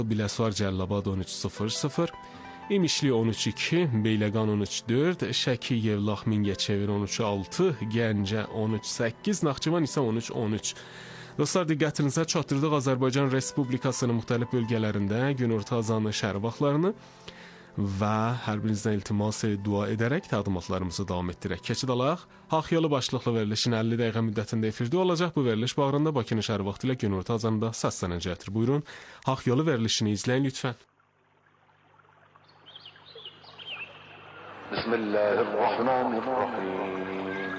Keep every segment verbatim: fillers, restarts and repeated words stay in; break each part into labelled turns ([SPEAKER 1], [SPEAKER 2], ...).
[SPEAKER 1] Biləsuvar Cəllabad on üç sıfır sıfır, İmişli on üç iki, Beyləqan on üç dörd, Şəki Yevlax Mingəçevir on üç altı, Gəncə on üç səkkiz, Naxçıvan isə on üç on üç. Dostlar, diqqətinizə çatdırdıq Azərbaycan Respublikasının müxtəlif bölgələrində günorta azanı şəhər vaxtlarını və hər birinizdən iltimas dua edərək təqdimatlarımızı davam etdirək. Keçid alaq. Haqq Yolu başlıqlı verilişin əlli dəqiqə müddətində efirdə olacaq. Bu veriliş bağrında Bakının şəhər vaxtı ilə günorta azanında səslənəcəkdir. Buyurun, Haqq Yolu verilişini izləyin lütfən.
[SPEAKER 2] Bismillahirrahmanirrahim.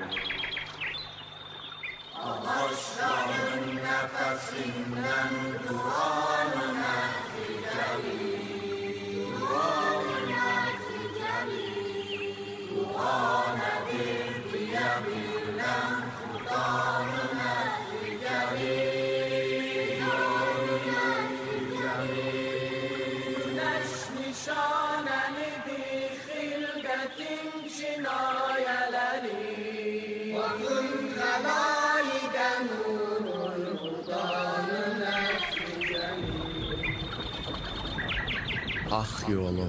[SPEAKER 3] Ağaçların nəfəsindən duanı nəticəli, duanı nəticəli, dua nədir deyə bilən xudanı nəticəli, duanı nəticəli. Güneş nişanəlidir xilqətin cinayələri, bakın xəlayidən umur xudanı nəticəli.
[SPEAKER 4] Haqq Yolu.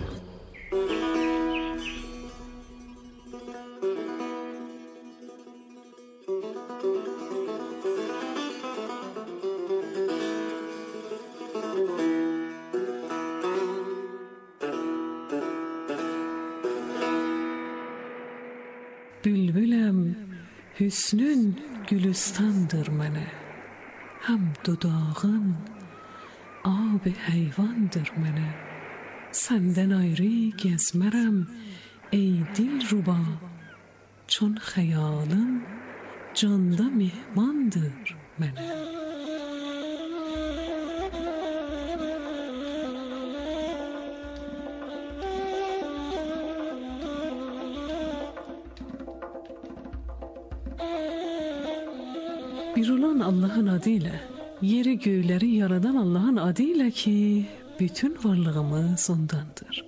[SPEAKER 5] Bülbüləm, hüsnün gülüstandır mənə, həm dudağın ab-i heyvandır mənə. Səndən ayrı gəzmərəm ey dilruba, çون xəyalın canda mehmandır mənə. Bir olan Allah'ın adıyla, yeri göyleri yaradan Allah'ın adıyla ki, bütün varlığımız ondandır.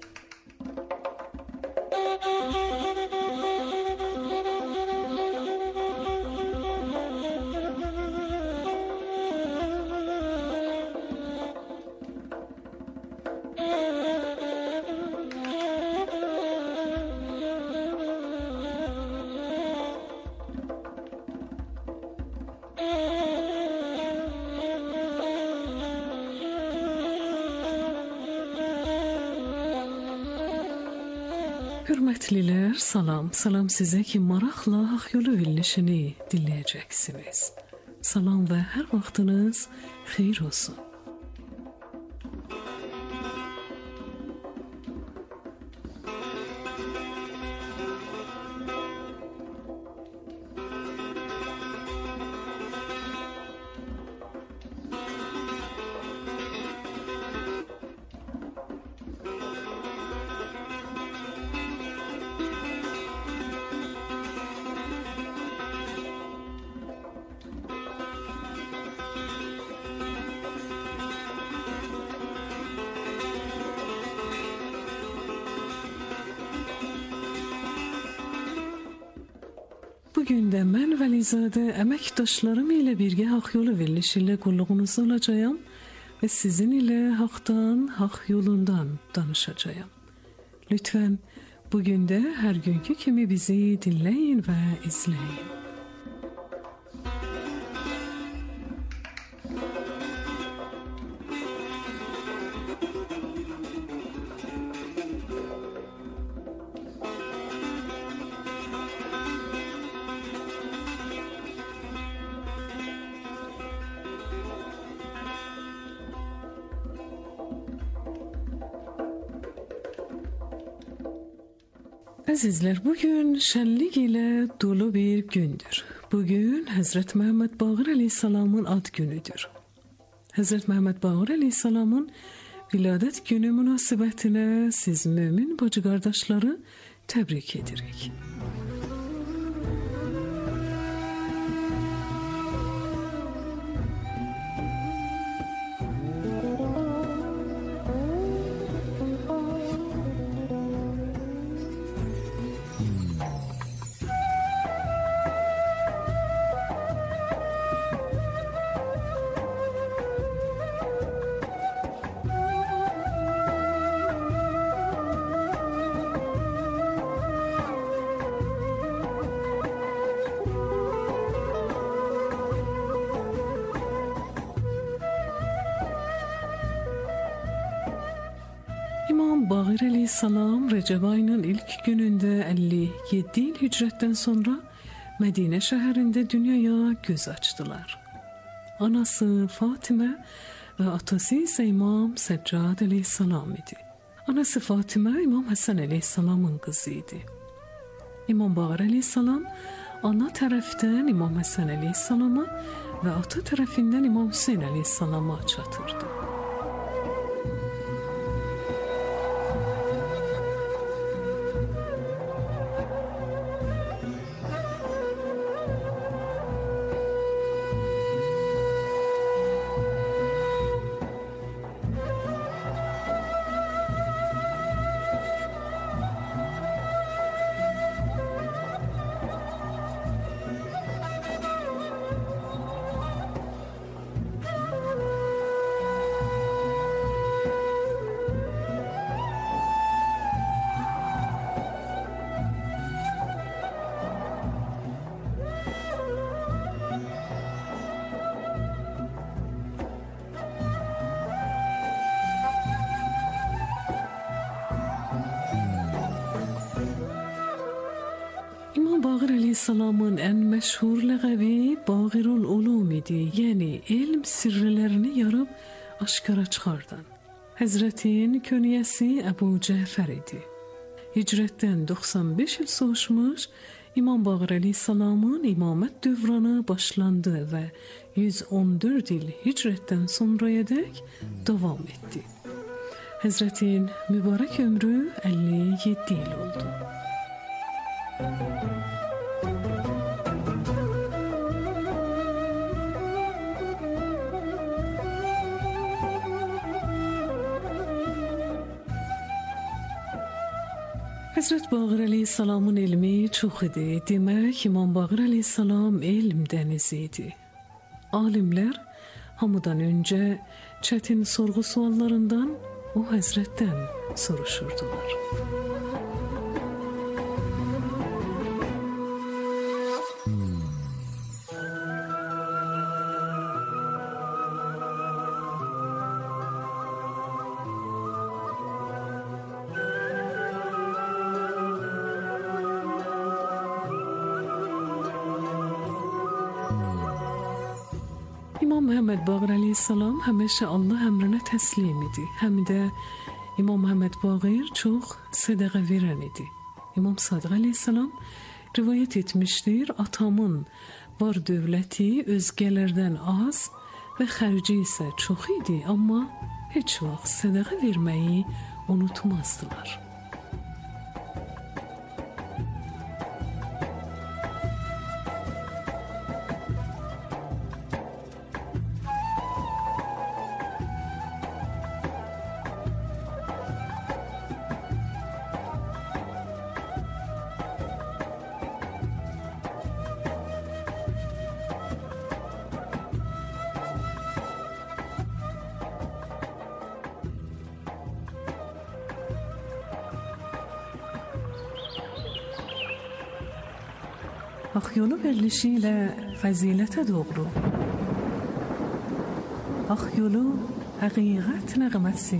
[SPEAKER 5] Hürmetlilər, salam. Salam sizə ki, maraqla Haqq Yolu verilişini dinləyəcəksiniz. Salam və hər vaxtınız xeyir olsun. Bugün də mən Vəlizadə əməkdaşlarım ilə birgə Haqq Yolu verilişi ilə qulluğunuzda olacağım və sizin ilə haqdan, haqq yolundan danışacağım. Lütfən bugün də hər günkü kimi bizi dinləyin və izləyin. Əzizlər, bugün şənlik ilə dolu bir gündür. Bugün Həzrət Məhəmməd Baqir Əleyhisselamın ad günüdür. Həzrət Məhəmməd Baqir Əleyhisselamın viladət günü münasibətinə siz mömin bacı qardaşları təbrik edirik. İmam Baqir Aleyhisselam Recep ayının ilk günündə əlli yeddi il hicrətdən sonra Mədinə şəhərində dünyaya göz açdılar. Anası Fatimə və atası isə İmam Səccad Aleyhisselam idi. Anası Fatimə İmam Həsən Aleyhisselamın qızı idi. İmam Baqir Aleyhisselam ana tərəfdən İmam Həsən Aleyhisselama və ata tərəfindən İmam Hüseyn Aleyhisselama çatırdı. Baqir Aleyhisselamın ən məşhur ləqəbi Baqirul-Ulum idi, yəni elm sirrlərini yarıb aşkara çıxardan. Həzrətin köniyəsi Əbu Cəfər idi. Hicrətdən doxsan beş il soğuşmuş, İmam Baqir Aleyhisselamın imamət dövranı başlandı və yüz on dörd il hicrətdən sonrayadək davam etdi. Həzrətin mübarək ömrü əlli yeddi il oldu. Həzrət Baqir Aleyhisselamın elmi çox idi. Demək, İmam Baqir Aleyhisselam elm dənizi idi. Alimlər hamıdan öncə çətin sorğu suallarından o Həzrətdən soruşurdular. İmam Məhəmməd Baqir Aleyhisselam həmişə Allah əmrinə təslim idi. Həm də İmam Məhəmməd Baqir çox sədəqə verən idi. İmam Sadiq Aleyhisselam rivayət etmişdir, atamın var dövləti özgələrdən az və xərci isə çox idi, amma heç vaxt sədəqə verməyi unutmazdılar. Haq yolu verilişi ilə fəzilətə doğru. Haq yolu həqiqət nəğməsi.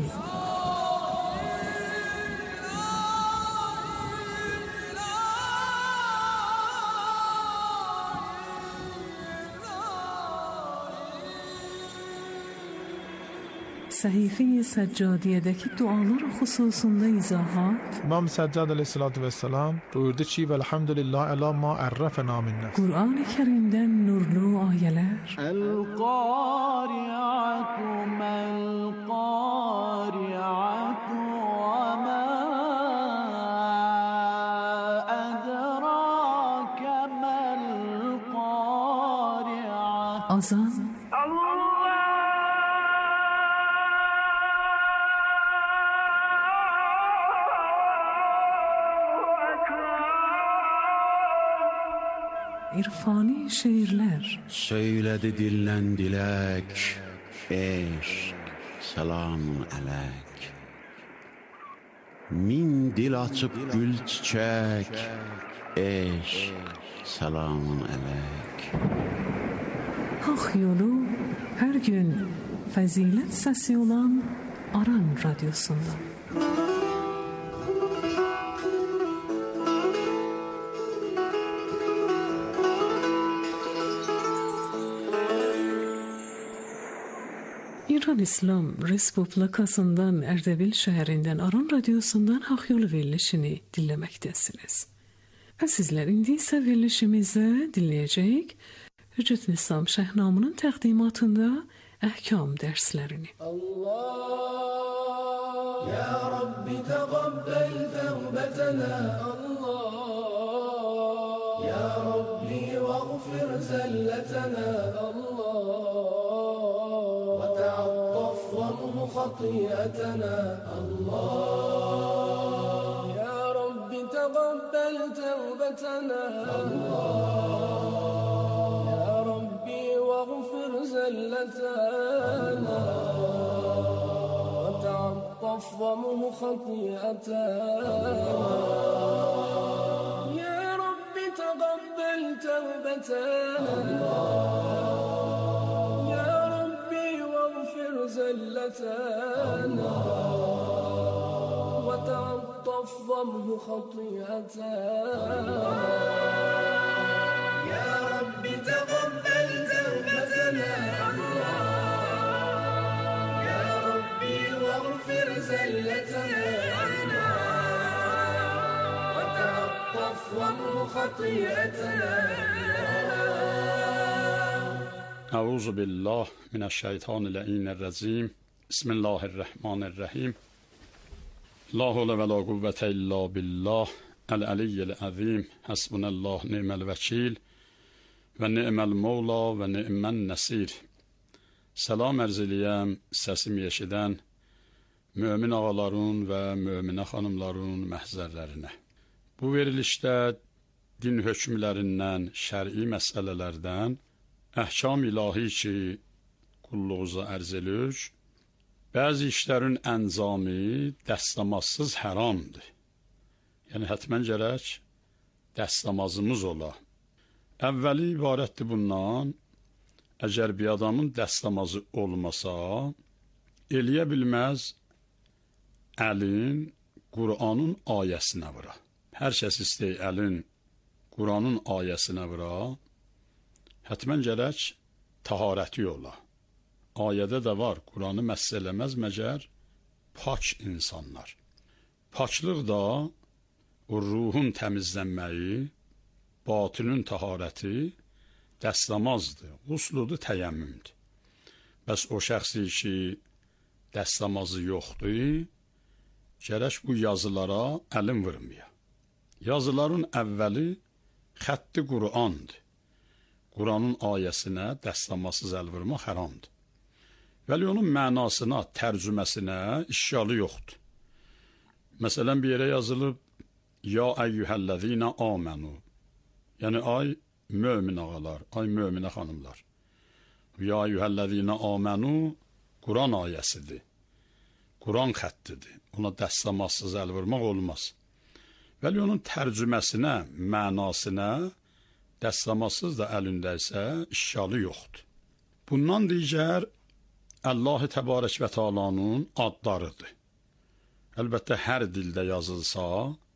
[SPEAKER 5] Səhifə-i Səccadiyədəki dualar xüsusunda izahat.
[SPEAKER 2] İmam Səccad əleyhissalatu vesselam buyurdu ki, "Velhamdülillah əla ma ərrəfənə minnə."
[SPEAKER 5] Qur'an-ı Kərimdən nurlu ayələr.
[SPEAKER 3] El-qari'atu mel-qari'atu və ma ədraka mel-qari'atu.
[SPEAKER 5] Azan. İrfani şeirlər.
[SPEAKER 4] Söylədi dildən dilək, eşq, selamun əleyk. Min dil açıb gül çiçək, eşq, selamun əleyk.
[SPEAKER 5] Haq yolu hər gün fəzilət səsi olan Aran radyosundan. İran İslam Respublikasından Erdebil şəhərindən Aran radiosundan Haq Yolu verilişini dinləməkdəsiniz. Əzizlər, indi isə verilişimizə dinləyəcəyik Hüccət İslam Şəhnamının təqdimatında əhkam dərslərini.
[SPEAKER 6] Allah, ya Rabbi təqabbel təvbətənə. Allah, ya Rabbi vəğfir zəlletənə. خطيئتنا الله يا رب تقبل توبتنا الله يا ربي واغفر زلتنا وتعطف ومه خطيئتنا يا رب تقبل توبتنا زلتنا وتعطف ضمه خطيئتنا يا رب تقبل توبتنا يا ربي واغفر زلتنا وتعطف ضمه خطيئتنا
[SPEAKER 7] اعوذ بالله من الشیطان اللعین الرجیم بسم الله الرحمن الرحیم لا حول ولا قوة الا بالله العلی العظیم حسبنا الله نعم الوکیل و نعم المولا و نعم النصیر. Salam ərz eləyəm səsimi eşidən mömin ağaların və möminə xanımların məhzərlərinə. Bu verilişdə din hökmlərindən, şəri məsələlərdən əhkam ilahi ki, qulluğuza ərz edilir, bəzi işlərin əncamı dəstəmazsız haramdır. Yəni, hətmən gərək dəstəmazımız ola. Əvvəli ibarətdir bundan, əgər bir adamın dəstəmazı olmasa, eləyə bilməz əlin Qur'anın ayəsinə vura. Hər kəs istəyir əlin Qur'anın ayəsinə vura, hətmən gərək taharəti ola. Ayədə də var, Qur'anı məhz eləməz məgər pak insanlar. Paklıq da o ruhun təmizlənməyi, batının taharəti dəstəmazdır, qusludur, təyəmmümdür. Bəs o şəxsi ki, dəstəmazı yoxdur, gərək bu yazılara əlin vurmaya. Yazıların əvvəli xətti Qur'andır. Qur'anın ayəsinə dəstəmazsız əl vurmaq haramdır. Vəli onun mənasına, tərcüməsinə işgalı yoxdur. Məsələn, bir yerə yazılıb, ya əyyuhəl-ləzīnə āmənu, yəni ay mömin ağalar, ay möminə xanımlar. Ya əyyuhəl-ləzīnə āmənu Qur'an ayəsidir, Qur'an xəttidir, ona dəstəmazsız əl vurmaq olmaz. Vəli onun tərcüməsinə, mənasına dəstəmazsız da əlində isə işgalı yoxdur. Bundan digər Allah-ı Təbarək və Teala'nın adlarıdır. Əlbəttə, hər dildə yazılsa,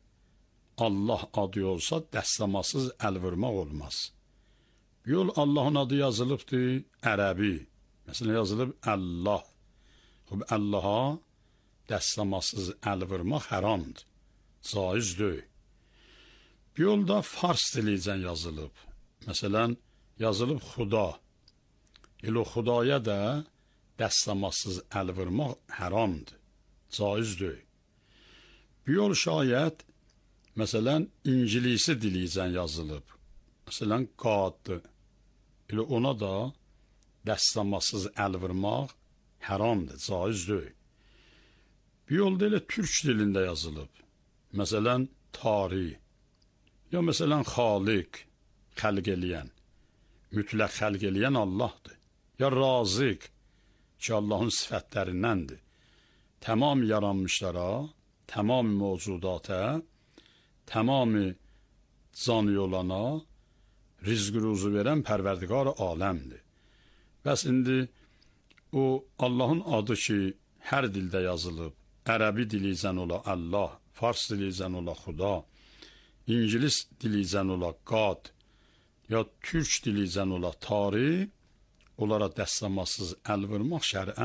[SPEAKER 7] Allah adı olsa, dəstəmazsız əl vurmaq olmaz. Bir yol Allahın adı yazılıbdır, ərəbi. Məsələn, yazılıb Allah. Allaha dəstəmazsız əl vurmaq haramdır, caiz deyil. Bir yolda fars dilicən yazılıb. Məsələn, yazılıb Xuda. Elə Xudaya da dəstəmazsız əl vurmaq haramdır, caiz deyil. Bir yol şayət, məsələn, İngilisi dilicən yazılıb. Məsələn, qaddır. Elə ona da dəstəmazsız əl vurmaq haramdır, caiz deyil. Bir yolda elə türk dilində yazılıb. Məsələn, tarih. Ya məsələn, xaliq, xəlq eləyən, mütləq xəlq eləyən Allahdır. Ya razıq, ki Allahın sifətlərindəndir. Tamam yaranmışlara, tamam mövcudata, tamam canı olana, rizq ruzu verən pərverdigar aləmdir. Bəs indi o Allahın adı ki, hər dildə yazılıb, ərəbi dilicən ola Allah, fars dilicən ola Xuda, İngilis dilicən ola qad, ya türk dilicən ola tarih, onlara dəstəmazsız əl vurmaq şərən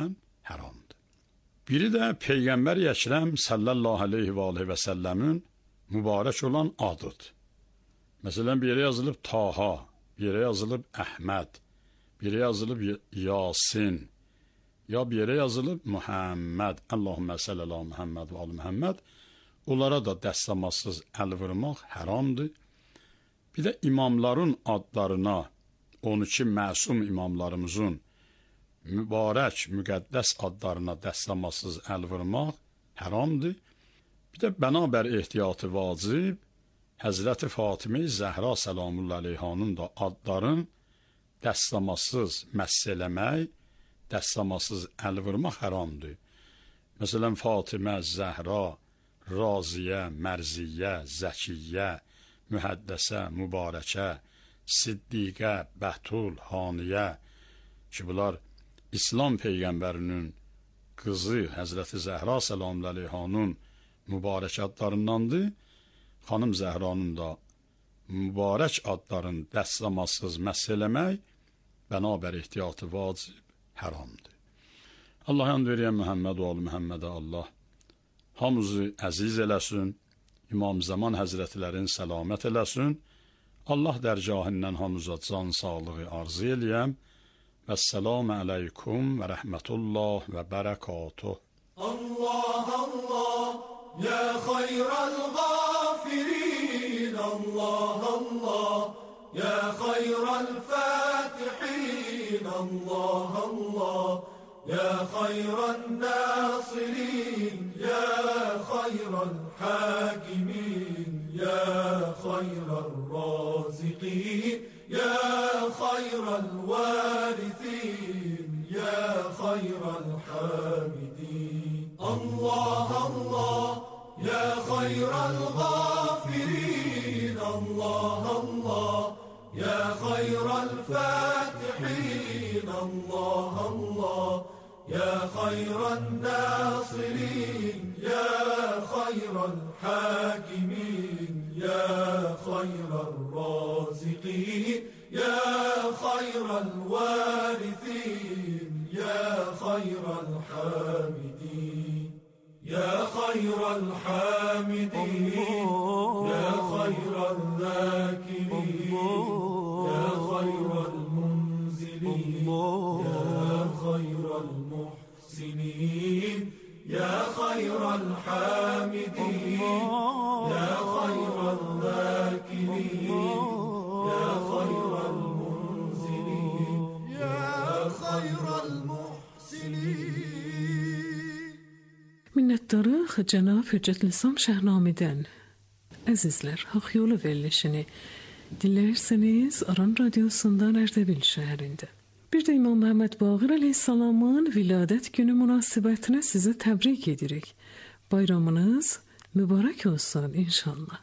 [SPEAKER 7] haramdır. Biri də Peyğəmbər Əkrəm sallallahu aleyhi və aleyhi və səlləmin mübarək olan adıdır. Məsələn, bir yerə yazılıb Taha, bir yerə yazılıb Əhməd, bir yerə yazılıb Yasin, ya bir yerə yazılıb Muhammed, Allahümmə səllə ala Muhammed və alı Muhammed, onlara da dəstəmazsız əl vurmaq haramdır. Bir də imamların adlarına, on iki məsum imamlarımızın mübarək, müqəddəs adlarına dəstəmazsız əl vurmaq haramdır. Bir də bənabər ehtiyatı vacib, Həzrəti Fatimə Zəhra səlamullah aleyhanın da adların dəstəmazsız məss eləmək, dəstəmazsız əl vurmaq haramdır. Məsələn, Fatimə, Zəhra, Raziyə, Mərziyə, Zəkiyyə, Mühəddəsə, Mübarəkə, Siddiqə, Bətul, Haniyə ki, bunlar İslam Peyğəmbərinin qızı Həzrəti Zəhra səlamullah aleyhanın mübarək adlarındandır. Xanım Zəhranın da mübarək adların dəstəmazsız məss eləmək bənabər ehtiyatı vacib haramdır. Allah and verəyən Muhammed və alı Muhammedə Allah hamımızı əziz eləsin, İmam Zaman Həzrətlərin səlamət eləsin. Allah dərgahından hamımıza can sağlığı arzu eləyəm. Vəssalamu aleykum və rəhmətullah və bərəkatuh.
[SPEAKER 6] Allah Allah ya xayral ghafirin, Allah Allah ya xayral fatihin, Allah Allah ya xayran nasirin, ya xayral hakimin, ya xayral raziqin, ya xayral varithin, ya xayral hamidin. Allah Allah ya xayral ghafirin, Allah Allah ya xayral fatihin, Allah Allah ya xayran nasirin, ya xayral hakimin, ya xayral raziqin, ya xayral varithin, ya xayral hamidin. Ya xayral hamidin, ya xayral zakirin, ya xayral munzilin, ya xayral muhsinin, ya xayral hamidin, ya xayral zakirin, ya xayral munzilin, ya xayral muhsinin.
[SPEAKER 5] Minnətdarıq Cənab Hüccətlisam Şəhnamidən. Əzizlər, Haqq Yolu verilişini dinləyirsiniz Aran Radiosundan Ərdəbil şəhərində. Bir də İmam Məhəmməd Baqir əleyhissalamın viladət günü münasibətinə sizə təbrik edirik. Bayramınız mübarək olsun inşallah.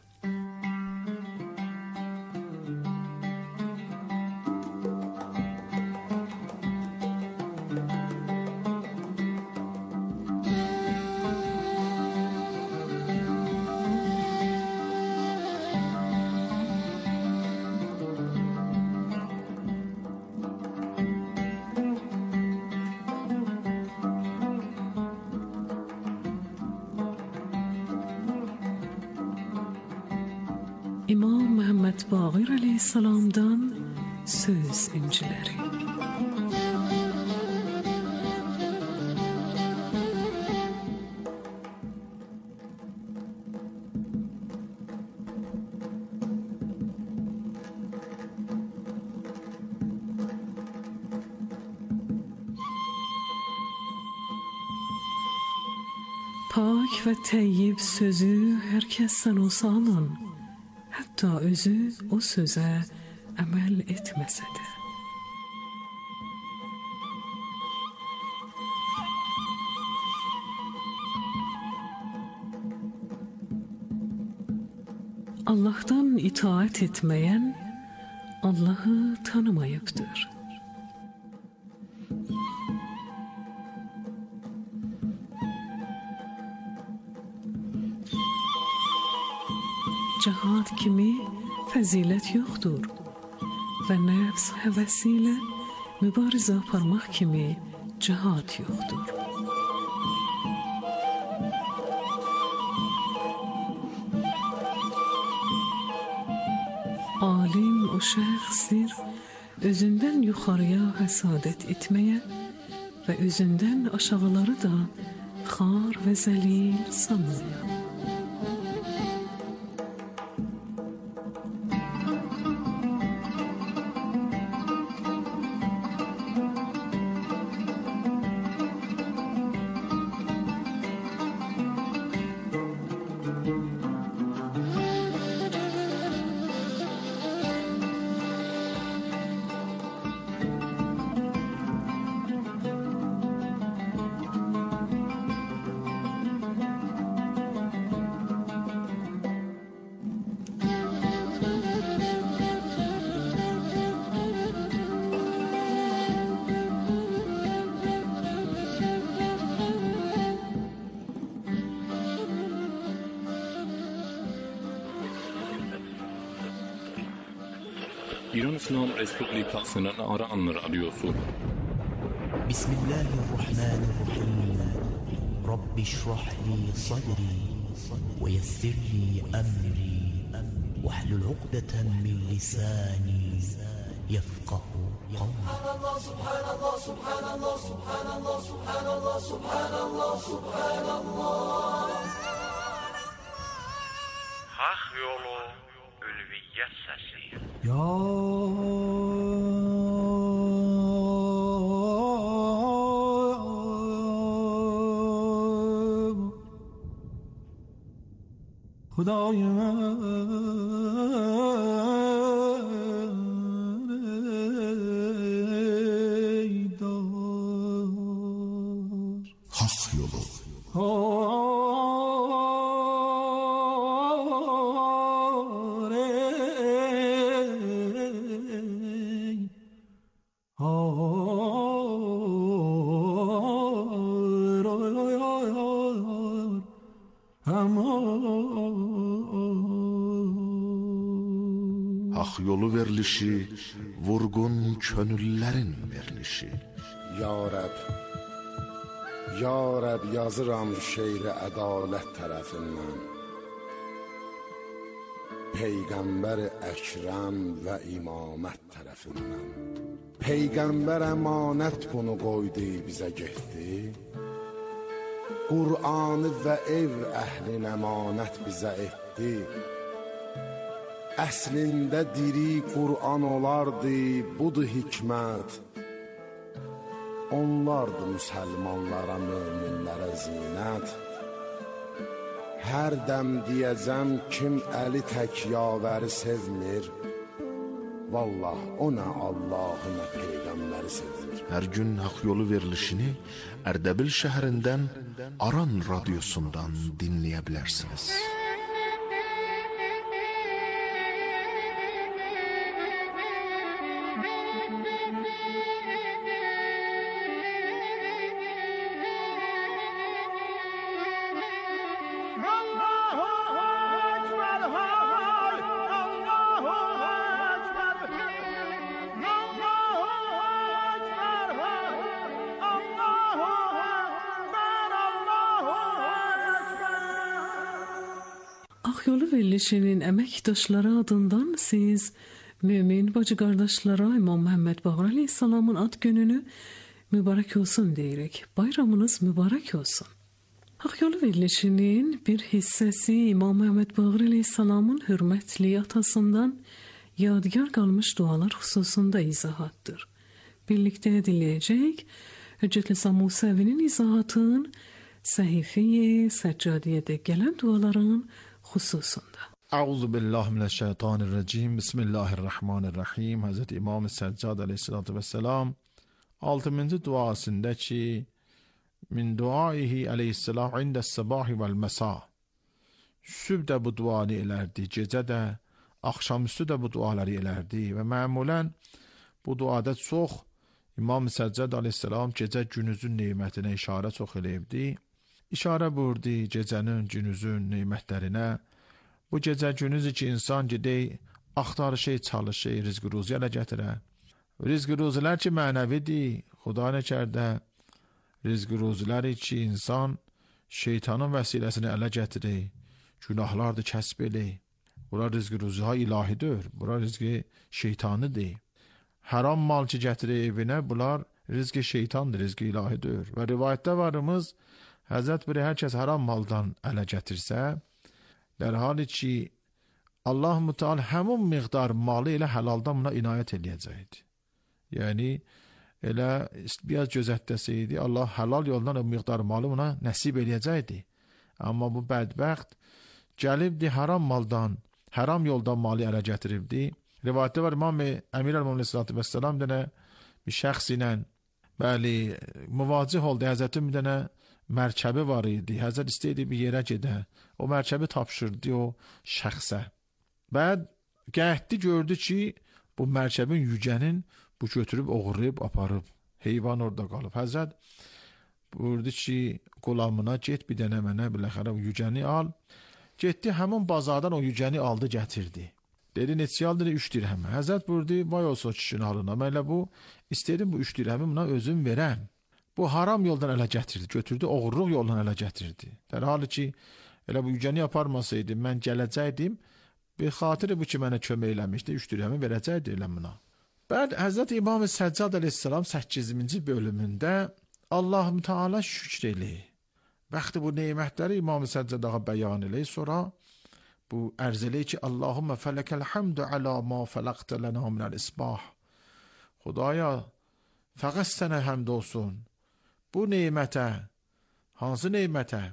[SPEAKER 5] İmam Məhəmməd Baqir əleyhissalamdan söz inciləri. Pak və təyyib sözü hər kəsdən olsa alın, hətta özü o sözə əməl etməsə də. Allah'tan itaat etməyən Allah'ı tanımayıbdır. Cihad kimi fəzilət yoxdur və nəfs həvəsi ilə mübarizə aparmaq kimi cihad yoxdur. alim o şəxsdir, özündən yuxarıya həsadət etməyə və özündən aşağıları da xar və zəlil sanmaya.
[SPEAKER 8] İran İslam Respublikasının Aran Radyosu.
[SPEAKER 9] Bismillahirrahmanirrahim. Rabbi şrah li sadri ve yessir li emri ve hlul uqdeten min lisani yefqahu qawli.
[SPEAKER 6] Subhanallah, subhanallah, subhanallah, subhanallah, subhanallah, subhanallah.
[SPEAKER 10] Hak yolu ülviyyət səsi.
[SPEAKER 6] Ya Xudayım eydar
[SPEAKER 11] Hak yolu Hak yolu verilişi, vurgun könüllərin verilişi.
[SPEAKER 12] Ya Rəb, Ya Rəb yazıram şeiri ədalət tərəfindən. Peyğəmbər Əkrəm və imamət tərəfindən. Peyğəmbər əmanət bunu qoydu bizə getdi. Qur'anı və ev əhlin əmanət bizə etdi. Əslində diri Qur'an olardı, budur hikmət. Onlardı müsəlmanlara, möminlərə zinət. Hər dəm deyəcəm kim əli tək yavəri sevmir. Vallah o nə Allahı nə Peyğəmbəri sevmir.
[SPEAKER 11] Hər gün hak yolu verilişini Ərdəbil şəhərindən Aran radyosundan dinləyə bilərsiniz.
[SPEAKER 5] Akyolu verilişinin əməkdaşları adından siz mümin bacı qardaşlara İmam Məhəmməd Baqir Əleyhisselamın ad gününü mübarək olsun deyirik. Bayramınız mübarək olsun. Akyolu verilişinin bir hissəsi İmam Məhəmməd Baqir Əleyhisselamın hörmətli atasından yadigar qalmış dualar xüsusunda izahatdır. Birlikdə dinləyəcək Hüccətli Musəvinin izahatın Səhifə-i Səccadiyədə gələn duaların xüsusunda.
[SPEAKER 2] Əuzu billahi mineşşeytanirracim. Bismillahirrahmanirrahim. Hazreti İmam Səccad əleyhissalatu vesselam altıncı duasında ki min duaihi əleyhissalam indəs-səbahi vəl-məsa. Sübh də bu duanı elərdi, gecə də, axşamüstü də bu duaları elərdi və məmulən bu duada çox İmam Səccad əleyhissalam gecə günüzün nemətinə işarə çox eləyibdi. İşarə buyurdu gecənin, günüzün neymətlərinə. Bu gecə günüzü ki insan gedək, axtarışı, çalışı, rizq ruzi ələ gətirə. Rizq ruzilər ki mənəvidir, Xuda nəkərdə. Rizq ruziləri ki insan şeytanın vəsiləsini ələ gətirir, günahlardır kəsb eləyir. Bunlar rizqi ruziha ilahidir. Bunlar rizqi şeytanıdır. Haram mal ki gətirir evinə, bunlar rizqi şeytandır, rizqi ilahidir. Və rivayətdə varımız, Həzrət biri hər kəs haram maldan ələ gətirsə, در حالی ki Allah Müteal həmin miqdar malı elə həlaldan buna inayət eləyəcəkdi. Yəni elə biraz gözətdəsəydi, Allah halal yoldan o miqdar malı buna nəsib eləyəcəkdi. Amma bu bədbəxt gəlibdi haram maldan, haram yoldan malı ələ gətiribdi. Rivayətdə var, İmam Əmir Əl-Mömin Aleyhisselatü Vesselam dənə bir şəxs ilə bəli, müvacih oldu. Həzrətin bir dənə mərkəbi var idi. Həzrət istəyirdi bir yerə gedə. O mərkəbi tapşırdı o şəxsə. Bəd gəldi, gördü ki, bu mərkəbin yücənin bu götürüb, oğurlayıb, aparıb. Heyvan orada qalıb. Həzrət buyurdu ki, qulamına get bir dənə mənə biləxərə o yücəni al. Getdi, həmin bazardan o yücəni aldı, gətirdi. Dedi, neçə al? Dedi, üç dirhəmə. Həzrət buyurdu, vay olsa o kişinin halına. Mən elə bu, istəyirdim bu üç dirhəmi buna özüm verəm. Bu haram yoldan ələ gətirdi, götürdü, oğurluq yoldan ələ gətirdi. Der halı ki, elə bu yücəni aparmasaydı, mən gələcəkdim, bir xatiri bu ki, mənə kömək eləmişdi, üç dirhəmi verəcəkdi elə buna. Bəd, Həzrət İmam Səccad Aleyhisselam səkkizinci bölümündə Allah-u Teala şükr eləyir. Vaxtı bu neymətləri İmam Səccad ağa bəyan eləyir, sonra bu ərz eləyir ki, Allahümmə fələkəl həmdü alə ma fələqtə lənə minəl isbah. Xudaya, fəqət sənə həmd olsun. Bu neymətə, hansı neymətə?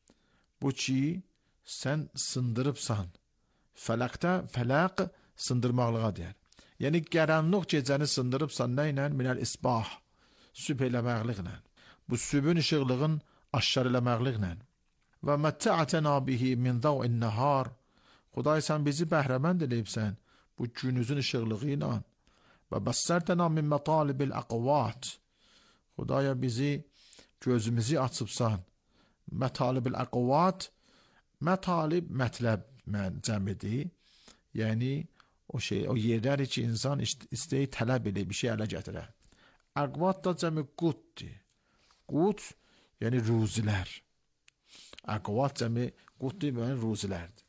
[SPEAKER 2] Bu ki, sən sındırıbsan. Fələqdə, fələq sındırmaqlığa deyər. Yəni, qaranlıq gecəni sındırıbsan nə ilə? Minəl isbah, sübh eləməqliklə. Bu sübün işıqlığın aşkar eləməqliklə. Və məttəətənə bihi min dav'in nəhar. Xuday, sən bizi bəhrəmənd eləyibsən bu günüzün işıqlığı ilə. Və bəssərtənə min mətalibil əqvat. Xudaya bizi, gözümüzü açıbsan. Mətalibil əqvat, mətalib mətləb mən cəmidir. Yəni, o şey, o yerlər ki, insan istəyir, tələb edir, bir şey ələ gətirər. Əqvat da cəmi qutdir. Qut, yəni ruzilər. Əqvat cəmi qutdir, yəni ruzilərdir.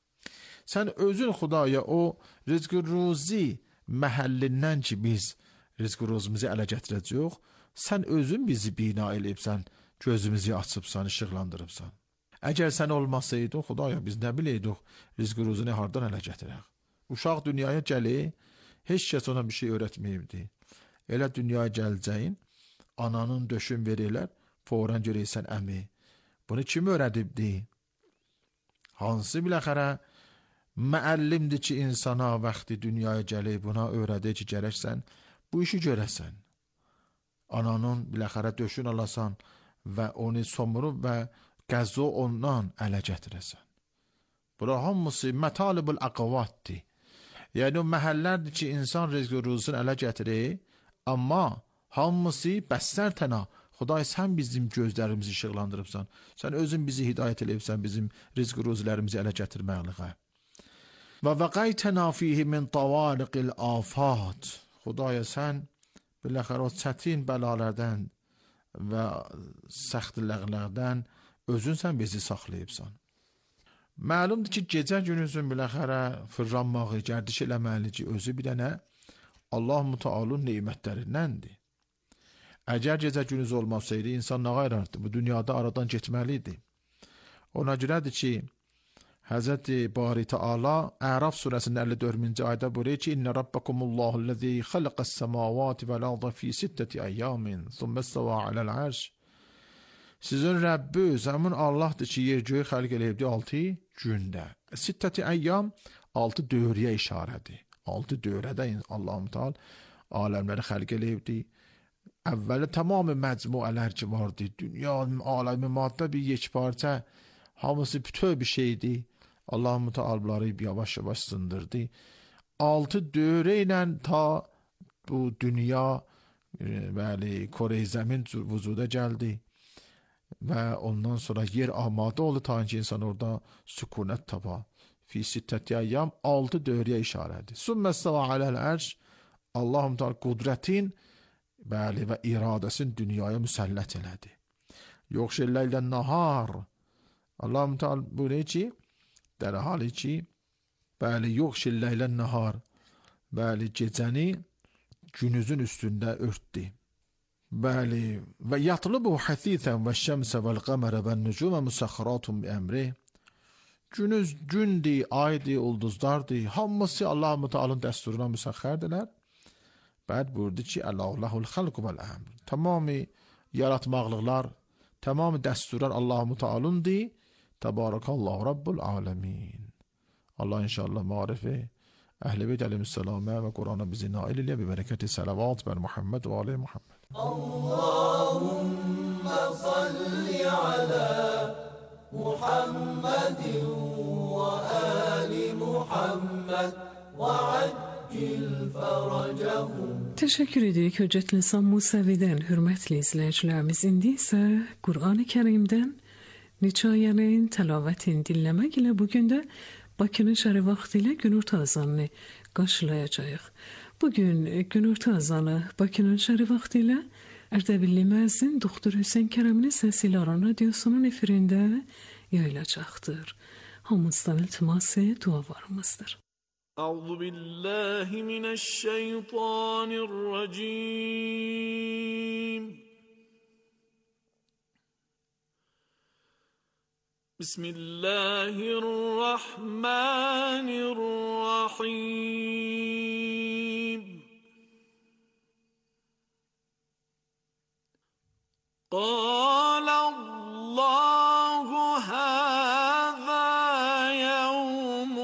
[SPEAKER 2] Sən özün Xudaya o rizq-i ruzi məhəllindən ki, biz rizq-i ruzimizi ələ gətirəcəyik, sən özün bizi bina eləyibsən, gözümüzü açıbsan, işıqlandırıbsan. Əgər sən olmasaydın, Xudaya, biz nə biləydik, rizq-i ruzini hardan ələ gətirək? Uşaq dünyaya gəlir, heç kəs ona bir şey öyrətməyibdi. Elə dünyaya gələcəyin, ananın döşün verirlər, fərən görəysən əmi. Bunu kim öyrədibdi? Hansı biləxərə müəllimdir ki, insana vaxtı dünyaya gəlir, buna öyrədir ki, gərəksən, bu işi görəsən. Ananın biləxərə döşün alasan və onu somurub və qəzzo ondan ələ gətirəsən. Bura hamısı mətalibul əqvatdir. Yəni, o məhəllərdir ki, insan rizq-i ruzusunu ələ gətirir, amma hamısı bəssərtənə, Xuday, sən bizim gözlərimizi işıqlandırıbsan, sən özün bizi hidayət eləyibsən, bizim rizq-i ruzulərimizi ələ gətirməkliğə. Və vəqəytənə fihi min tavaliqil afat. Xudaya, sən biləxər o çətin bəlalərdən və səxtiləqlərdən özün sən bizi saxlayıbsan. Məlumdur ki, gecə günüzün biləxərə fırlanmağı, gərdiş eləməli ki, özü bir dənə Allah Mütealın neymətlərindəndir. Əgər gecə günüz olmasaydı, insan nə qayrardı? Bu dünyada aradan getməliydi. Ona görədir ki, Həzrəti Bari Teala Əraf surəsində əlli dördüncü ayda buyurur ki, İnnə rabbakumullahu-ləzi xalaqas samavati vəl-arda fi sittəti əyyamin, thumma istava aləl ərş. Sizin Rəbbiniz həmin Allahdır ki, yer göyü xəlq eləyibdi altı gündə. Sittəti əyyam altı dövrəyə işarədir. Altı dövrədə Allah-u Teala aləmləri xəlq eləyibdi. Əvvəli tamamı məcmuələr ki vardı. Dünya, aləmi maddə bir yekparça, hamısı bütöv bir şeydi. Allah-u Teala bunları yavaş-yavaş sındırdı. Altı dövrə ilə ta bu dünya, bəli, Kore-i Zəmin vücuda gəldi. Və ondan sonra yer amadə oldu ta ki insan orada sükunət tapa. Fi sittəti əyyam altı dövrəyə işarədir. Sümmə-stəva aləl ərş, Allah-u Teala qudrətin bəli və iradəsini dünyaya müsəllət elədi. Yoxşə leylə nahar. Allah-u Teala buyuruyor ki, در حالی ki Bəli, yuğşil leylen nahar. Bəli, gecəni günüzün üstündə örtdü. Bəli, və yatlubu hasithan və şəmsə vəl qamərə və nücumə müsəxxaratun bi əmri. Günüz gündür, aydır, ulduzlardır. Hamısı Allah-u Teala'nın dəsturuna müsəxxərdirlər. Bəd buyurdu ki, Allahul xalqu vəl əmr. Tamamı yaratmaqlıqlar, tamamı dəsturlar Allah-u Teala'ndır. Təbarəkallahu Rabbul aləmin. Allah inşallah marifi Əhl-i Beyt əleyhissalamə və Qurana bizi nail ilə bi bərəkəti salavat bər Muhammed və ali Muhammed.
[SPEAKER 6] Allahümme salli ala Muhammedin və ali Muhammed və accil fərəcəhum.
[SPEAKER 5] Teşekkür edirik Hüccət Lisan Musavi'den hürmetli izleyicilerimiz. İndi ise Kur'an-ı Kerim'den Niçayenin telavetin dinlemek ile bugün de Bakı'nın şerif vaktiyle günorta azanını karşılayacağız. Bugün günorta azanı Bakı'nın şerif vaktiyle Erdebilli müezzin Doktor Hüseyin Kerem'in sesiyle Aran Radyosu'nun efirinde yayılacaktır. Hamımızdan iltiması dualarımızdır.
[SPEAKER 6] Euzu billahi mineşşeytanirracim. Bismillahirrahmanirrahim. قال الله هذا يوم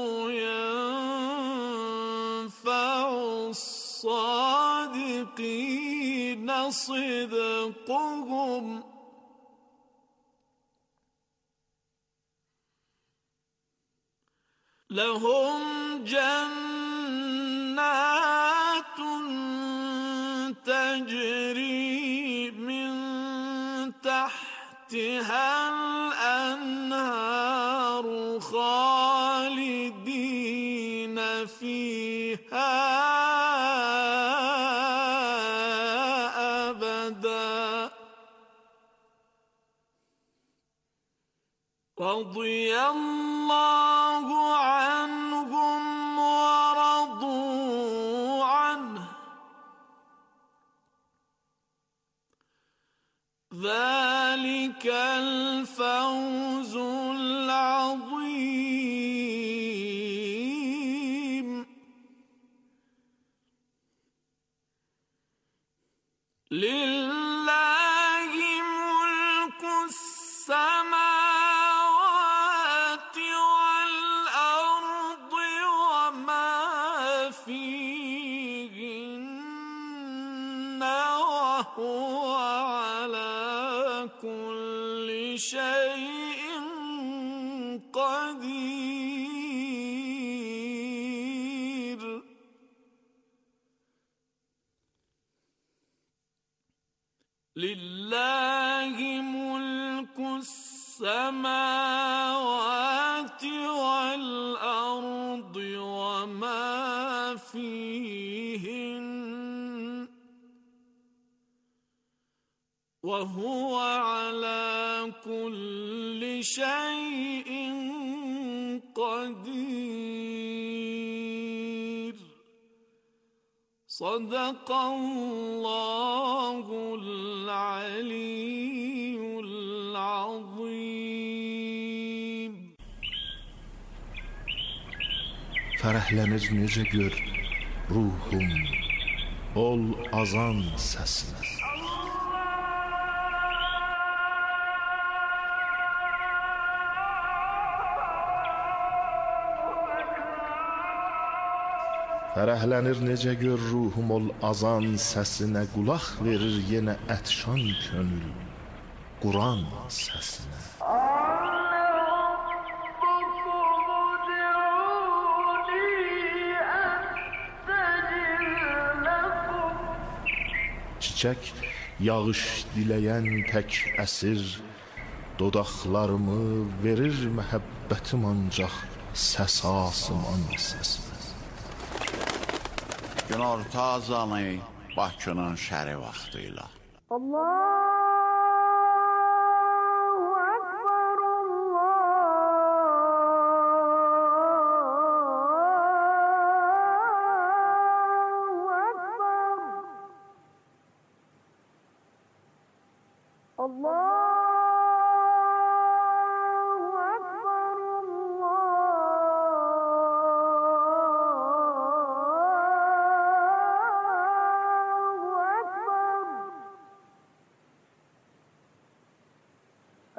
[SPEAKER 6] ينفع الصادقين صدقهم لهم جنات تجري من تحتها الأنهار خالدين فيها أبدا رضي الله عنهم ورضوا عنه ذلك الفوز العظيم لله ملك السماوات والأرض وما فيهن وهو كل شيء قدير لله ملك السماوات والأرض وما فيهن وهو على كل شيء قدير صدق الله العلي العظيم.
[SPEAKER 11] Fərəhlənir necə gör ruhum, ol azan səsinə. Fərəhlənir necə gör ruhum ol azan səsinə, qulaq verir yenə ətşan könül Quran səsinə. Çiçək yağış diləyən tək əsir, dodaqlarımı verir məhəbbətim ancaq səs asıman səsinə.
[SPEAKER 4] Günorta azanı Bakının şəri vaxtıyla.
[SPEAKER 6] Allahu Ekber,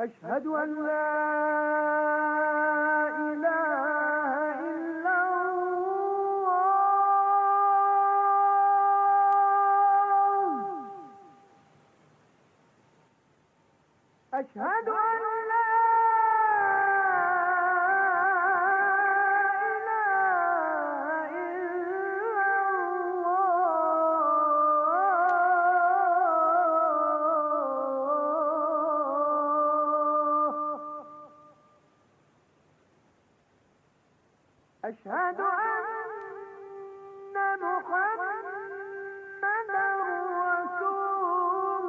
[SPEAKER 3] أشهد أن لا إله إلا الله أشهد أن لا أشهد أن محمدًا رسول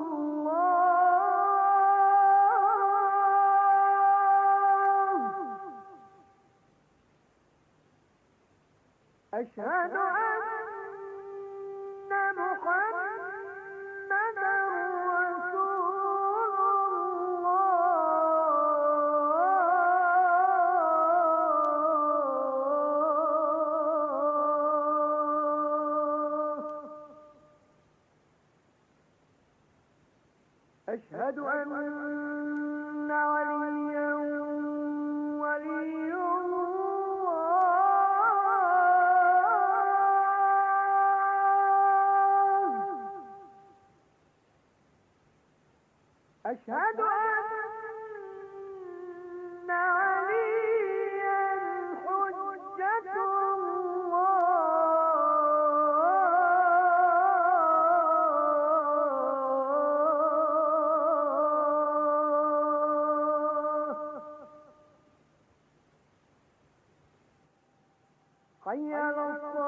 [SPEAKER 3] الله أشهد أن محمدًا أشهد أن عليا ولي الله أشهد أن عليا حجة حي على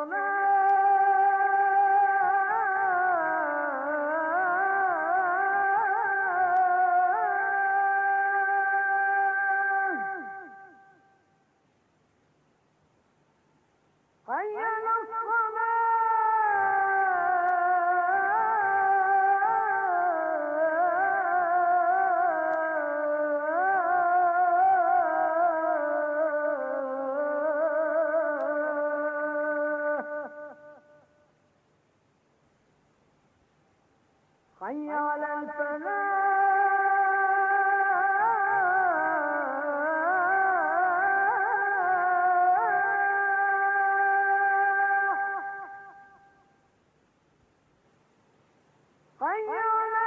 [SPEAKER 3] الصلاة حي على حي على الفلاح حي على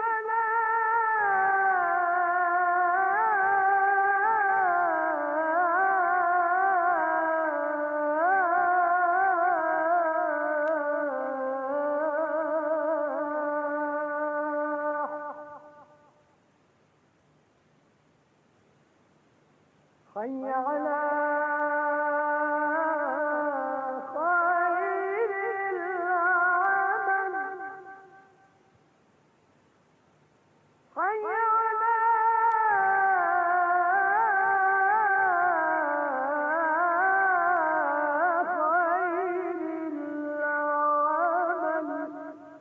[SPEAKER 3] حي على خير العمل حي على خير العمل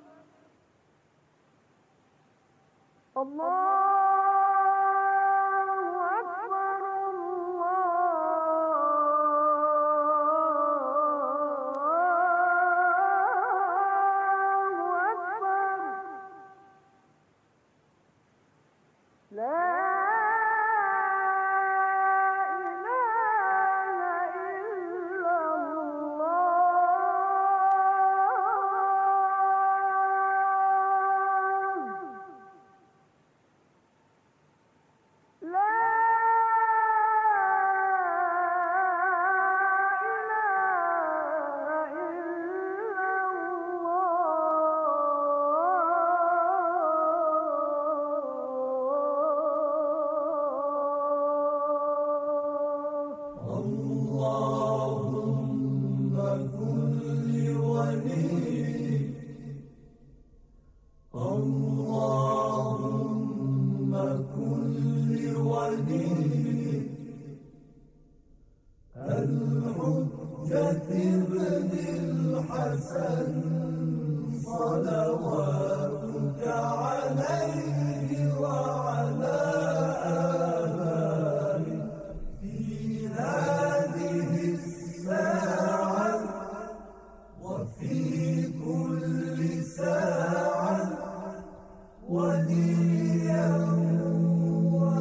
[SPEAKER 3] الله وديا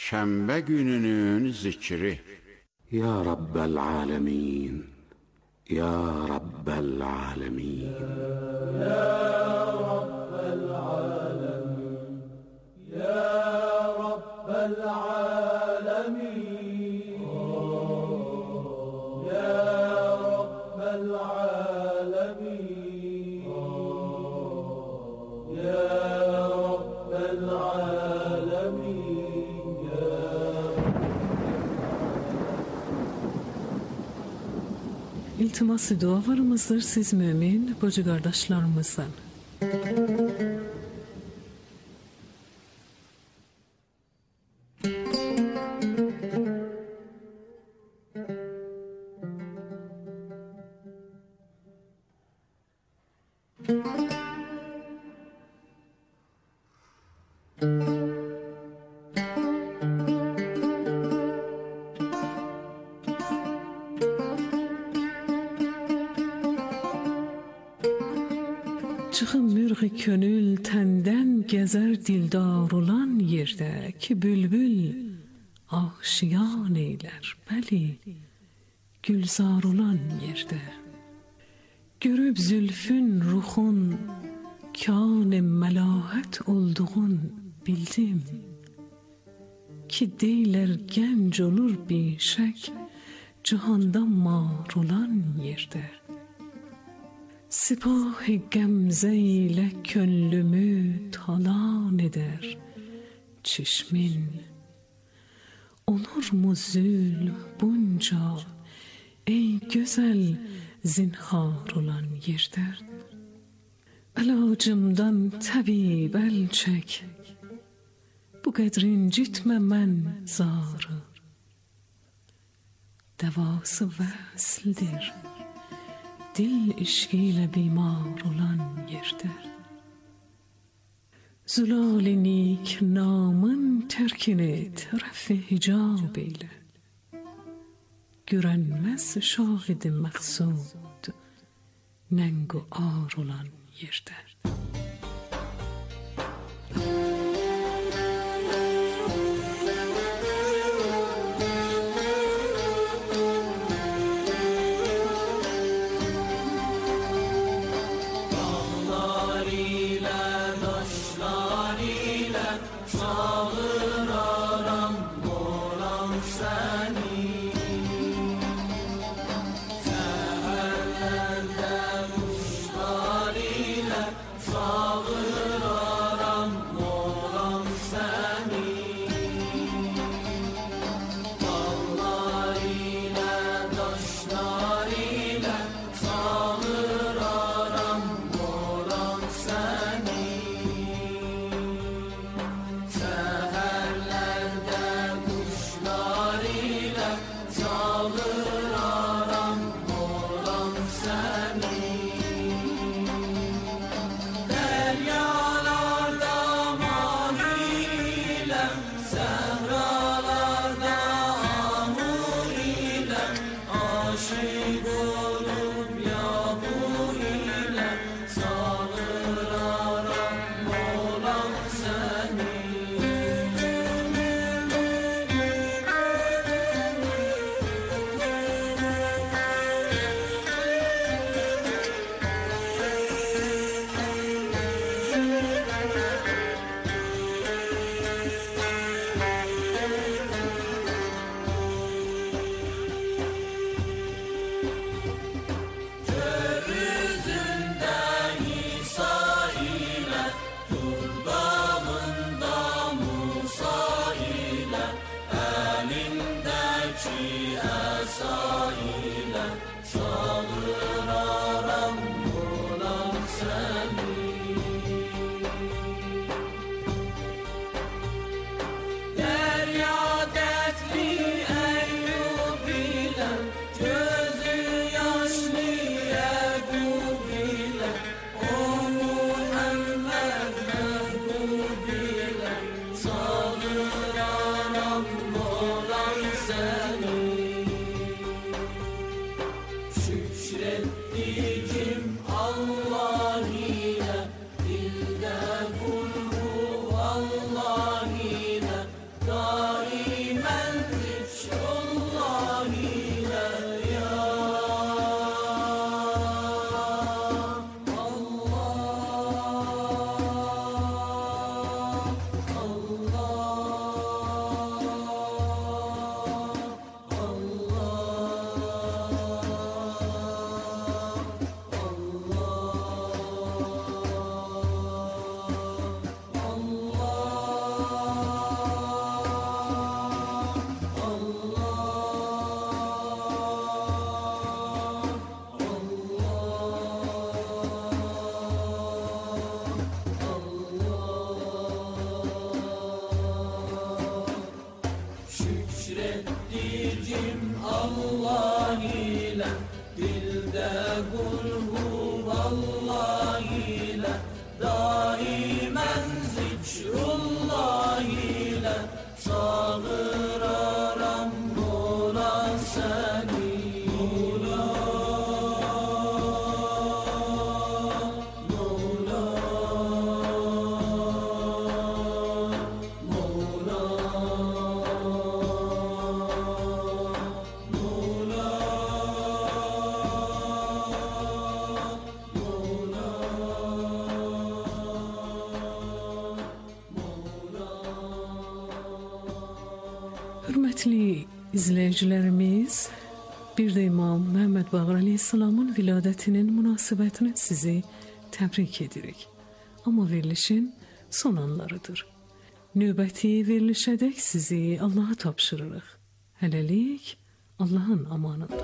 [SPEAKER 4] Şənbə gününün zikri.
[SPEAKER 13] Ya Rabbel alemin, Ya Rabbel alemin,
[SPEAKER 6] Ya Rabbel alemin, Ya Rabbel alemin, Ya Rabbel alemin, Ya Rabbel alemin.
[SPEAKER 5] İltiması dualarımızdır siz mümin bacı kardeşlerimizden. Çıxın mürği könül təndən gəzər dildar olan yerdə ki bülbül aşiyan eylər, bəli, gülzar olan yerdə. Görüb zülfün, ruxun, kân-ı məlahət olduğun bildim ki deylər gənc olur bişək cihanda mar olan yerdə. Sipah-ı qəmzə ilə könlümü talan eder çişmin. Olur mu zülm bunca ey güzel zinhar olan yerdə? Əlacımdan təbib əl çək, bu qədr incitmə mən zarı. Dəvası vəsldir dil işqiyle bimar olan yerde. Zulal-i nik namın terkin et, ref-i hicab eyle. Görənməz şahid-i məqsud, nəngu ar olan yerde.
[SPEAKER 6] Far Şükrettiğim Allah ile dilde kul huvallah ile daimen zikrullah ile çağıraram Mola seni Mola Mola Mola
[SPEAKER 5] Hörmətli izləyicilərimiz, bir də İmam Məhəmməd Baqir Əleyhisselamın viladətinin münasibətini sizi təbrik edirik. Amma verilişin son anlarıdır. Növbəti verilişədək sizi Allaha tapşırırıq. Hələlik Allahın amanında.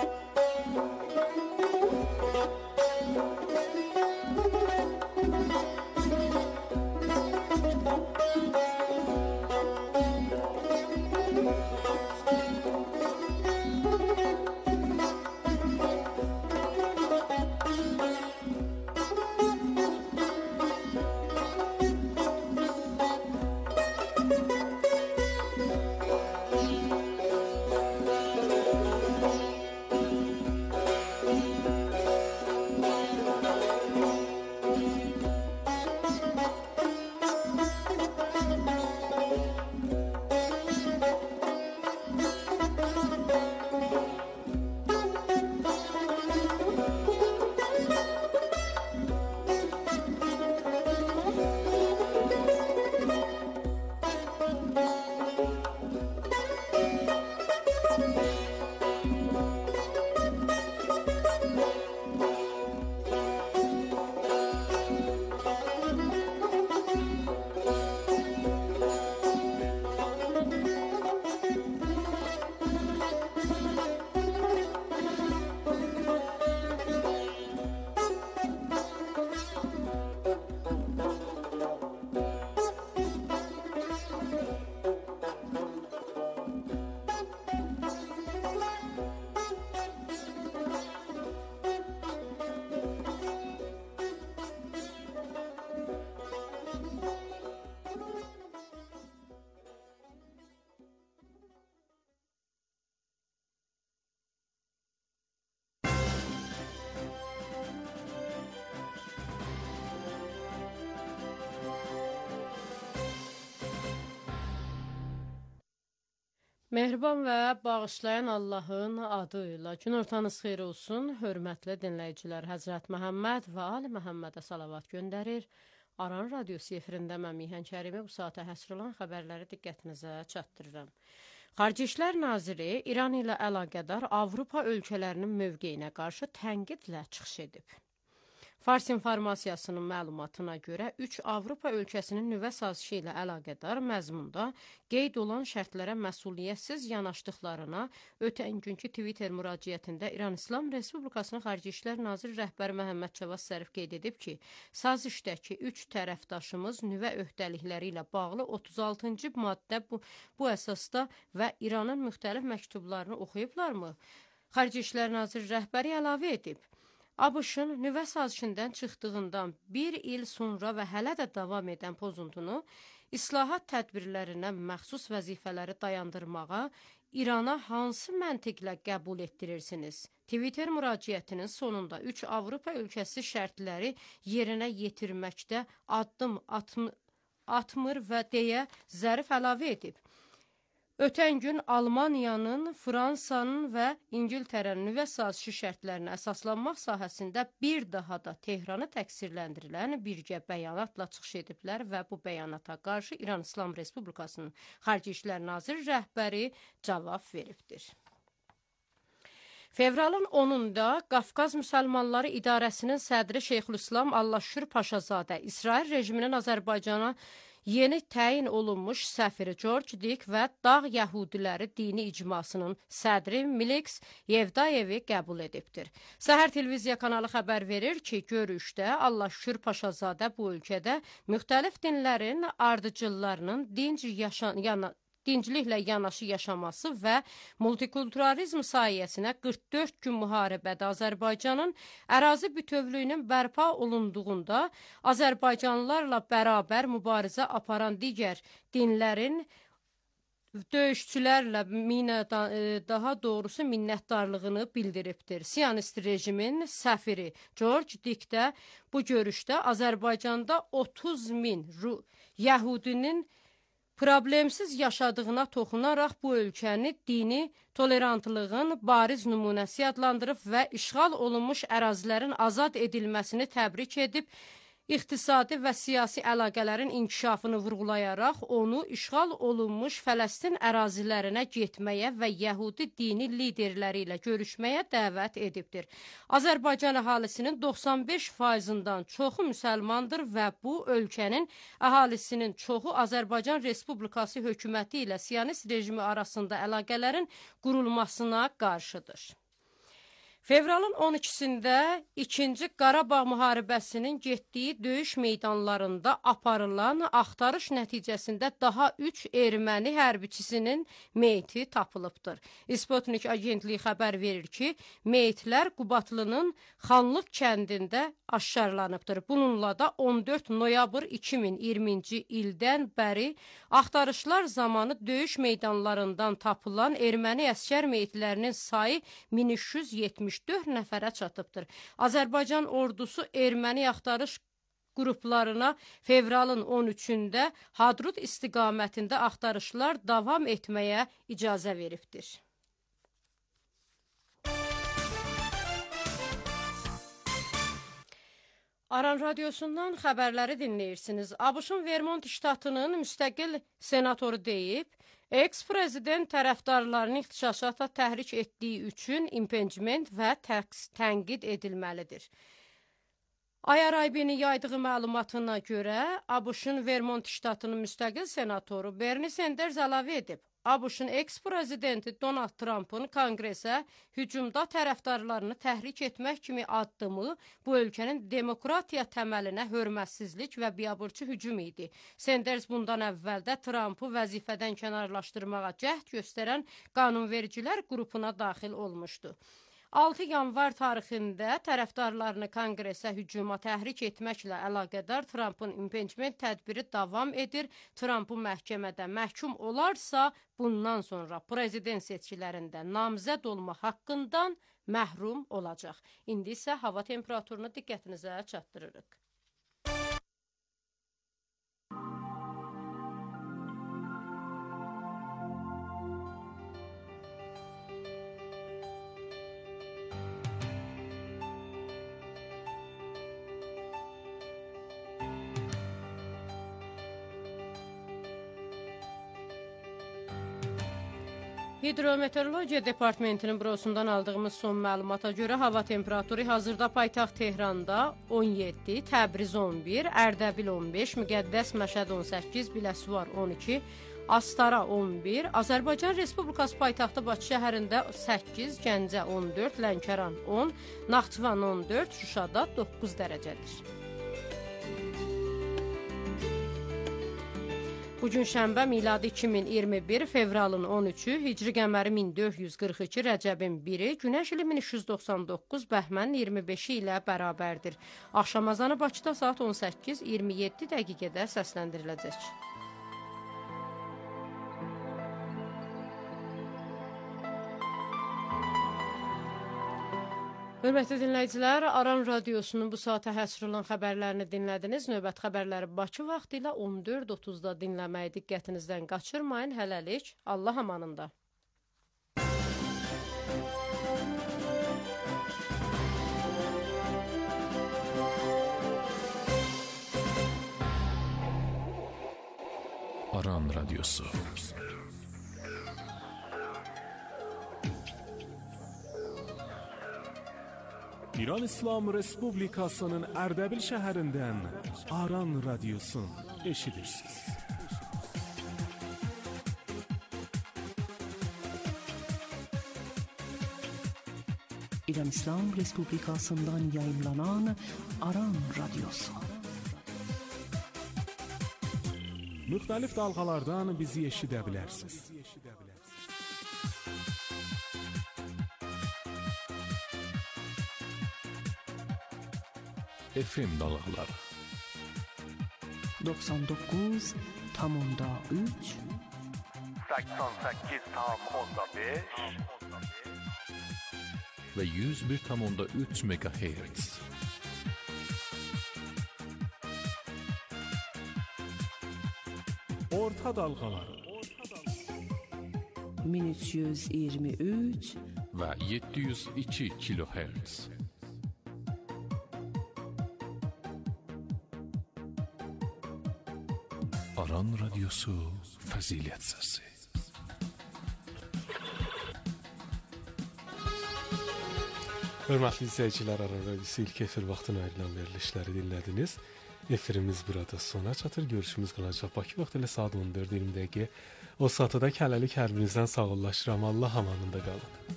[SPEAKER 14] Mehriban və bağışlayan Allahın adı ilə günortanız xeyir olsun. Hörmətli dinləyicilər, Həzrət Məhəmməd və Ali Məhəmmədə salavat göndərir. Aran radiosu efirində mən Mihan Kərimi bu saata həsr olan xəbərləri diqqətinizə çatdırıram. Xarici İşlər Naziri İran ilə əlaqədar Avropa ölkələrinin mövqeyinə qarşı tənqidlə çıxış edib. Fars informasiyasının məlumatına görə üç Avropa ölkəsinin nüvə sazişi ilə əlaqədar məzmunda qeyd olan şərtlərə məsuliyyətsiz yanaşdıqlarına ötən günkü Twitter müraciətində İran İslam Respublikasının Xarici İşlər Naziri rəhbəri Məhəmməd Cavad Zərif qeyd edib ki, sazişdəki üç tərəfdaşımız nüvə öhdəlikləri ilə bağlı otuz altıncı maddə bu, bu əsasda və İranın müxtəlif məktublarını oxuyublarmı? Xarici İşlər Naziri rəhbəri əlavə edib. ABŞ-ın nüvə sazişindən çıxdığından bir il sonra və hələ də davam edən pozuntunu islahat tədbirlərinə məxsus vəzifələri dayandırmağa İrana hansı məntiqlə qəbul etdirirsiniz? Twitter müraciətinin sonunda üç Avropa ölkəsi şərtləri yerinə yetirməkdə addım atm atmır və deyə Zərif əlavə edib. Ötən gün Almaniyanın, Fransanın və İngiltərənin nüvə sazişi şərtlərinə əsaslanmaq sahəsində bir daha da Tehranı təqsirləndirilən birgə bəyanatla çıxış ediblər və bu bəyanata qarşı İran İslam Respublikasının Xarici İşlər Naziri rəhbəri cavab veribdir. Fevralın onunda Qafqaz Müsəlmanları İdarəsinin sədri Şeyxülislam Allahşükür Paşazadə İsrail rejiminin Azərbaycana yeni təyin olunmuş səfiri George Dick və Dağ Yəhudiləri Dini İcmasının sədri Mileks Yevdayevi qəbul edibdir. Səhər televiziya kanalı xəbər verir ki, görüşdə Allahşükür Paşazadə bu ölkədə müxtəlif dinlərin ardıcıllarının dinc yaşan, yana, dincliklə yanaşı yaşaması və multikulturalizm sayəsinə qırx dörd gün müharibədə Azərbaycanın ərazi bütövlüyünün bərpa olunduğunda Azərbaycanlılarla bərabər mübarizə aparan digər dinlərin döyüşçülərlə minə, daha doğrusu minnətdarlığını bildiribdir. Siyonist rejimin səfiri George Dick də bu görüşdə Azərbaycanda otuz min Yəhudinin problemsiz yaşadığına toxunaraq bu ölkəni dini tolerantlığın bariz nümunəsi adlandırıb və işğal olunmuş ərazilərin azad edilməsini təbrik edib, İqtisadi və siyasi əlaqələrin inkişafını vurğulayaraq onu işğal olunmuş Fələstin ərazilərinə getməyə və Yəhudi dini liderləri ilə görüşməyə dəvət edibdir. Azərbaycan əhalisinin doxsan beş faizindən çoxu müsəlmandır və bu ölkənin əhalisinin çoxu Azərbaycan Respublikası hökuməti ilə siyonist rejimi arasında əlaqələrin qurulmasına qarşıdır. Fevralın on ikisində ikinci Qarabağ müharibəsinin getdiyi döyüş meydanlarında aparılan axtarış nəticəsində daha üç erməni hərbiçisinin meyti tapılıbdır. Sputnik agentliyi xəbər verir ki, meytlər Qubatlının Xanlıq kəndində aşkarlanıbdır. Bununla da on dörd noyabr iki min iyirminci ildən bəri axtarışlar zamanı döyüş meydanlarından tapılan erməni əskər meytlərinin sayı min üç yüz yetmiş dörd nəfərə çatıbdır. Azərbaycan ordusu erməni axtarış qruplarına fevralın on üçündə Hadrut istiqamətində axtarışlar davam etməyə icazə veribdir. Aran Radyosu'ndan xəbərləri dinləyirsiniz. ABŞ-ın Vermont ştatının müstəqil senatoru deyib, eks-prezident tərəfdarlarını ixtişaşata təhrik etdiyi üçün impeachment və tənqid edilməlidir. I R I B-nin yaydığı məlumatına görə ABŞ-ın Vermont ştatının müstəqil senatoru Bernie Sanders əlavə edib, ABŞ-ın eks-prezidenti Donald Trump'ın konqresə hücumda tərəfdarlarını təhrik etmək kimi addımı bu ölkənin demokratiya təməlinə hörmətsizlik və biabırçı hücum idi. Sanders bundan əvvəldə Trump'ı vəzifədən kənarlaşdırmağa cəhd göstərən qanunvericilər qrupuna daxil olmuşdu. altı yanvar tarixində tərəfdarlarını konqresə hücuma təhrik etməklə əlaqədar Trump'ın impeachment tədbiri davam edir. Trump'ı məhkəmədə məhkum olarsa, bundan sonra prezident seçkilərində namzəd olma haqqından məhrum olacaq. İndi isə hava temperaturunu diqqətinizə çatdırırıq. Hidrometeorologiya Departamentinin bürosundan aldığımız son məlumata görə hava temperaturu hazırda paytaxt Tehranda on yeddi, Təbriz on bir, Ərdəbil on beş, Müqəddəs Məşəd on səkkiz, Biləsuvar on iki, Astara on bir, Azərbaycan Respublikası paytaxtı Bakı şəhərində səkkiz, Gəncə on dörd, Lənkəran on, Naxçıvan on dörd, Şuşada doqquz dərəcədir. Bugün şənbə miladi iki min iyirmi bir, fevralın on üçü, hicri qəməri min dörd yüz qırx iki, rəcəbin biri, günəş ili min üç yüz doxsan doqquz, bəhmənin iyirmi beşi ilə bərabərdir. Axşam azanı Bakıda saat on səkkiz iyirmi yeddi dəqiqədə səsləndiriləcək. Hörmətli dinləyicilər, Aran Radyosu'nun bu saata həsr olan xəbərlərini dinlədiniz. Növbət xəbərləri Bakı vaxtı ilə on dörd otuzda dinləməyi diqqətinizdən qaçırmayın. Hələlik, Allah amanında.
[SPEAKER 15] Aran Radyosu. İran İslam Respublikasının Ərdəbil şəhərindən Aran Radyosun eşidirsiniz.
[SPEAKER 9] İran İslam Respublikasından yayımlanan Aran Radyosu.
[SPEAKER 15] müxtəlif dalğalardan bizi eşidə bilərsiniz.
[SPEAKER 8] F M dalğaları
[SPEAKER 9] doksan dokuz tam onda üç
[SPEAKER 10] səksən səkkiz tam onda beş
[SPEAKER 8] və yüz bir tam onda üç megahertz.
[SPEAKER 15] Orta dalğaları
[SPEAKER 9] min üç yüz iyirmi üç
[SPEAKER 8] və yeddi yüz iki kilohertz. Aran Radyosu Fəzilət Səsi.
[SPEAKER 1] Hörmətli izləyicilər, Aran Radyosu ilk efir vaxtına ayrılan verilişləri dinlədiniz. Efirimiz burada sona çatır. Görüşümüz qalacaq Bakı vaxtı ilə saat on dörd iyirmi dəqiqə. O saata da hələlik hər birinizdən sağollaşıram. Allah amanında qalın.